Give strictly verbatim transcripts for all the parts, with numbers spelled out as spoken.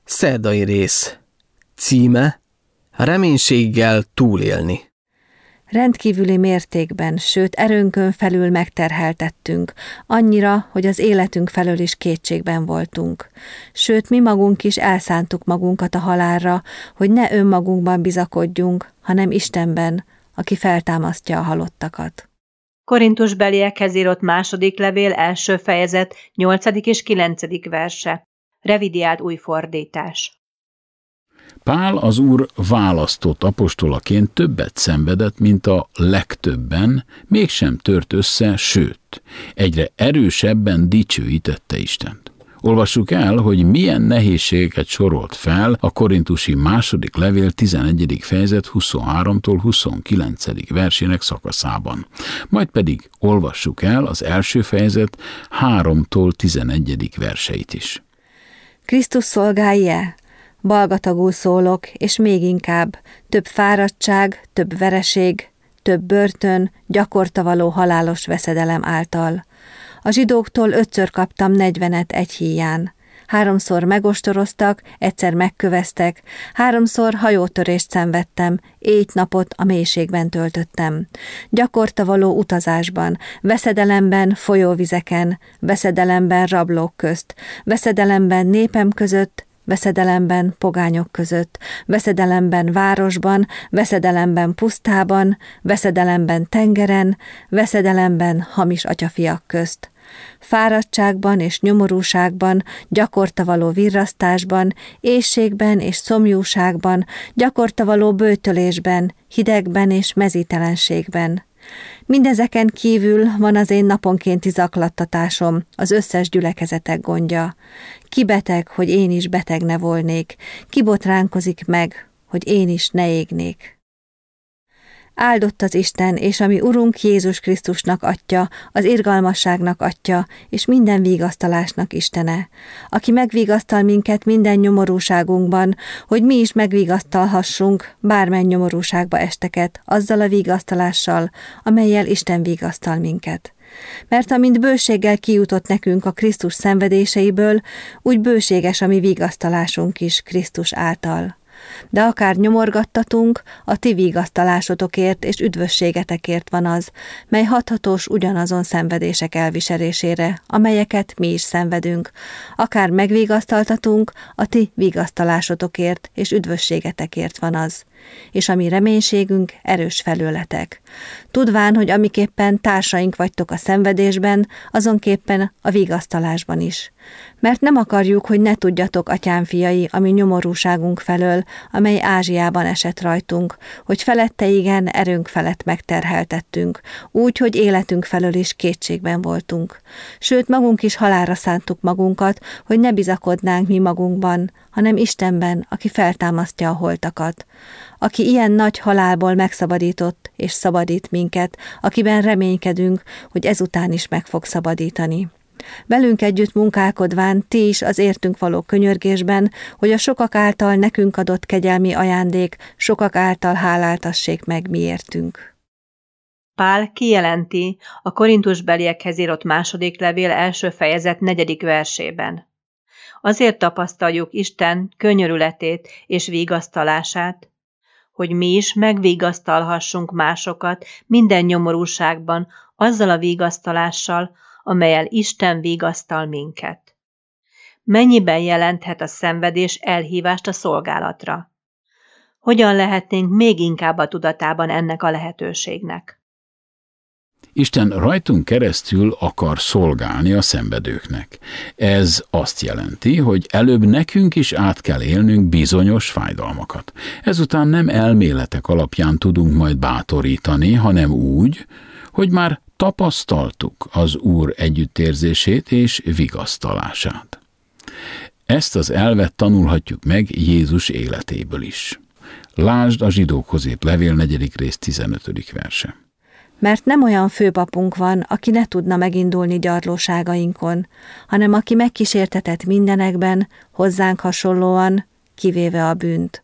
Szerdai rész. Címe: Reménységgel túlélni. Rendkívüli mértékben, sőt erőnkön felül megterheltettünk, annyira, hogy az életünk felől is kétségben voltunk. Sőt, mi magunk is elszántuk magunkat a halálra, hogy ne önmagunkban bizakodjunk, hanem Istenben, aki feltámasztja a halottakat. Korintusbeliekhez írott második levél első fejezet nyolcadik és kilencedik verse. Revidiált új fordítás. Pál az Úr választott apostolaként többet szenvedett, mint a legtöbben, mégsem tört össze, sőt, egyre erősebben dicsőítette Istent. Olvassuk el, hogy milyen nehézségeket sorolt fel a korintusi második levél tizenegyedik fejezet huszonháromtól huszonkilencedik versének szakaszában. Majd pedig olvassuk el az első fejezet háromtól tizenegyedik verseit is. Krisztus szolgái-e? Balgatagul szólok, és még inkább, több fáradtság, több vereség, több börtön, gyakorta való halálos veszedelem által. A zsidóktól ötször kaptam negyvenet egy híján. Háromszor megostoroztak, egyszer megköveztek, háromszor hajótörést szenvedtem, éjt-napot a mélységben töltöttem. Gyakorta való utazásban, veszedelemben, folyóvizeken, veszedelemben rablók közt, veszedelemben népem között, veszedelemben pogányok között, veszedelemben városban, veszedelemben pusztában, veszedelemben tengeren, veszedelemben hamis atyafiak közt. Fáradtságban és nyomorúságban, gyakorta való virrasztásban, éhségben és szomjúságban, gyakorta való böjtölésben, hidegben és mezítelenségben. Mindezeken kívül van az én naponkénti zaklattatásom, az összes gyülekezetek gondja. Ki beteg, hogy én is beteg ne volnék, ki botránkozik meg, hogy én is ne égnék. Áldott az Isten, és ami Urunk Jézus Krisztusnak Atya, az irgalmasságnak Atya, és minden vigasztalásnak Istene, aki megvigasztal minket minden nyomorúságunkban, hogy mi is megvigasztalhassunk bármely nyomorúságba esteket, azzal a vigasztalással, amellyel Isten vigasztal minket. Mert amint bőséggel kijutott nekünk a Krisztus szenvedéseiből, úgy bőséges a mi vigasztalásunk is Krisztus által. De akár nyomorgattatunk, a ti vigasztalásotokért és üdvösségetekért van az, mely hathatós ugyanazon szenvedések elviselésére, amelyeket mi is szenvedünk, akár megvigasztaltatunk, a ti vigasztalásotokért és üdvösségetekért van az, és a mi reménységünk erős felőletek. Tudván, hogy amiképpen társaink vagytok a szenvedésben, azonképpen a vigasztalásban is. Mert nem akarjuk, hogy ne tudjatok, atyám fiai, a mi nyomorúságunk felől, amely Ázsiában esett rajtunk, hogy felette igen, erőnk felett megterheltettünk, úgy, hogy életünk felől is kétségben voltunk. Sőt, magunk is halálra szántuk magunkat, hogy ne bizakodnánk mi magunkban, hanem Istenben, aki feltámasztja a holtakat. Aki ilyen nagy halálból megszabadított és szabadít minket, akiben reménykedünk, hogy ezután is meg fog szabadítani. Velünk együtt munkálkodván ti is az értünk való könyörgésben, hogy a sokak által nekünk adott kegyelmi ajándék sokak által háláltassék meg miértünk. Pál kijelenti a korintusbeliekhez írott második levél első fejezet negyedik versében. Azért tapasztaljuk Isten könyörületét és vigasztalását, hogy mi is megvigasztalhassunk másokat minden nyomorúságban azzal a vigasztalással, amellyel Isten vigasztal minket. Mennyiben jelenthet a szenvedés elhívást a szolgálatra? Hogyan lehetnénk még inkább a tudatában ennek a lehetőségnek? Isten rajtunk keresztül akar szolgálni a szenvedőknek. Ez azt jelenti, hogy előbb nekünk is át kell élnünk bizonyos fájdalmakat. Ezután nem elméletek alapján tudunk majd bátorítani, hanem úgy, hogy már tapasztaltuk az Úr együttérzését és vigasztalását. Ezt az elvet tanulhatjuk meg Jézus életéből is. Lásd a Zsidókhoz írt levél negyedik rész tizenötödik verse. Mert nem olyan főpapunk van, aki ne tudna megindulni gyarlóságainkon, hanem aki megkísértetett mindenekben, hozzánk hasonlóan, kivéve a bűnt.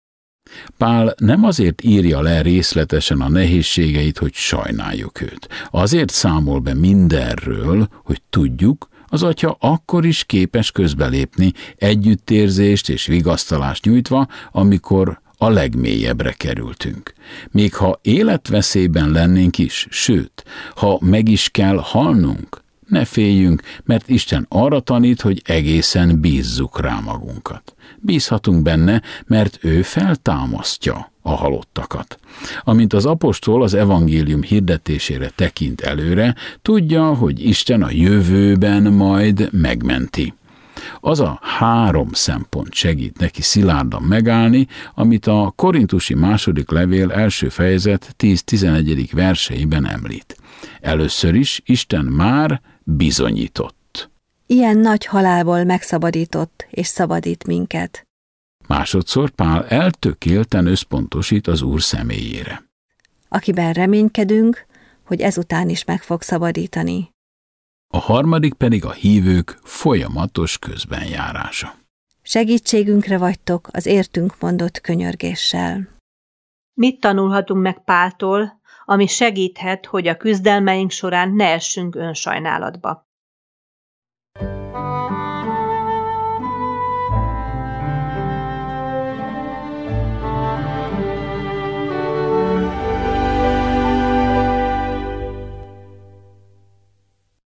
Pál nem azért írja le részletesen a nehézségeit, hogy sajnáljuk őt. Azért számol be mindenről, hogy tudjuk, Az Atya akkor is képes közbelépni, együttérzést és vigasztalást nyújtva, amikor a legmélyebbre kerültünk. Még ha életveszélyben lennénk is, sőt, ha meg is kell halnunk, ne féljünk, mert Isten arra tanít, hogy egészen bízzuk rá magunkat. Bízhatunk benne, mert ő feltámasztja a halottakat. Amint az apostol az evangélium hirdetésére tekint előre, tudja, hogy Isten a jövőben majd megmenti. Az a három szempont segít neki szilárdan megállni, amit a korintusi második levél első fejezet tíz-tizenegyedik verseiben említ. Először is Isten már bizonyított. Ilyen nagy halálból megszabadított és szabadít minket. Másodszor Pál eltökélten összpontosít az Úr személyére. Akiben reménykedünk, hogy ezután is meg fog szabadítani. A harmadik pedig a hívők folyamatos közbenjárása. Segítségünkre vagytok az értünk mondott könyörgéssel. Mit tanulhatunk meg Páltól, ami segíthet, hogy a küzdelmeink során ne essünk önsajnálatba?